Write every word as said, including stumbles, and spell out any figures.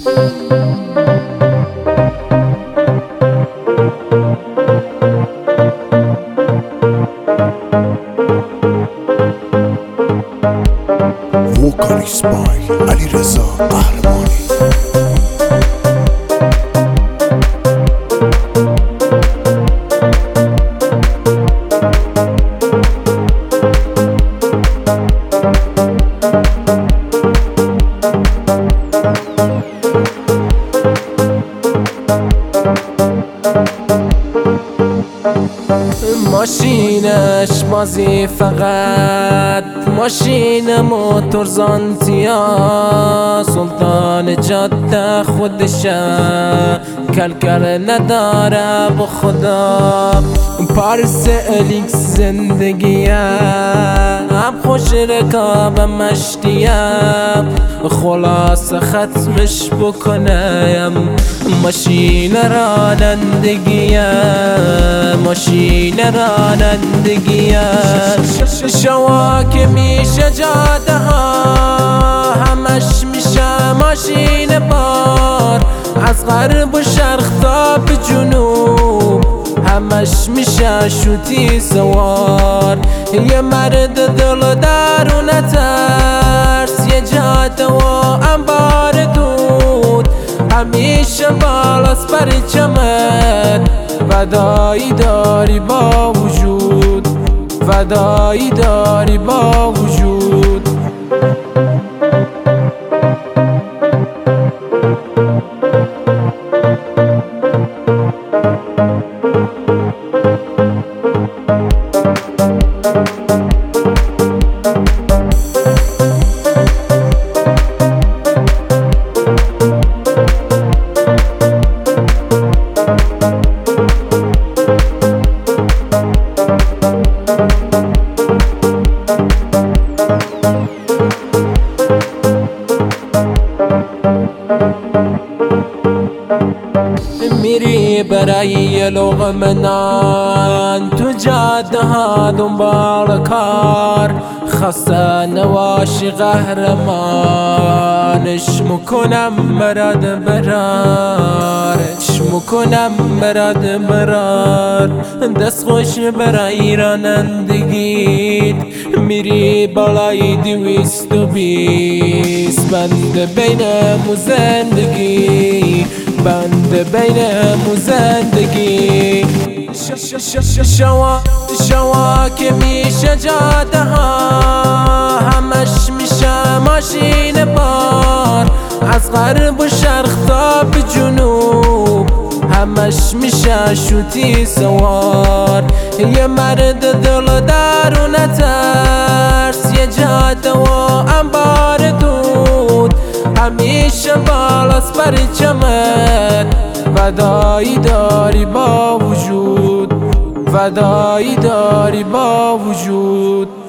ووکالیست بای علیرضا قهرمانی. ماشینش بازی فقط ماشین موتور زانتیا، سلطان جاده خودشه کلکل نداره با خدا. پارس الیکس زندگیه هم خوش رکاب مشتیه، خلاص ختمش بکنم ماشین رانندگیه، ماشین رانندگیه. شواک میشه جاده ها همش میشه ماشین بار، از غرب و شرق تا به جنوب همش میشه شوتی سوار. یه مرد دل و درون ترس، یه جاده و انبار دود، همیشه بالاست پرچمت، فدایی داری با وجود، فدایی داری با وجود. میری برای یه لقمه نان تو جاده ها دنبال کار، خسته نباشی قهرمانش میکنم برات برارش میکنم برات برار. دست خوش برای رانندگیت میری بالای دویست و بیست، بند بینمون زندگی، بند بینمون زندگی. شوا شوا که میشه جاده ها همش میشه ماشین بار، از غرب و شرق تا به جنوب همش میشه شوتی سوار. یه مرد دل و درون ترس، یه جاده و انبار دود، همیشه بالاست پرچمت، فدایی داری با وجود، فدایی داری با وجود.